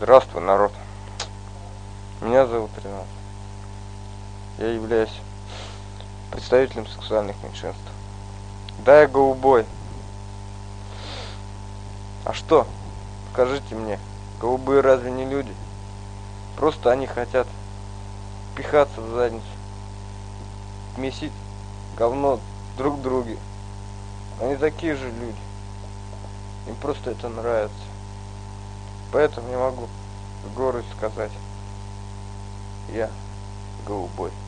Здравствуй, народ. Меня зовут Ренат. Я являюсь представителем сексуальных меньшинств. Да, я голубой. А что? Скажите мне, голубые разве не люди? Просто они хотят пихаться в задницу, месить говно друг в друге. Они такие же люди. Им просто это нравится. Поэтому не могу с гордостью сказать: я голубой.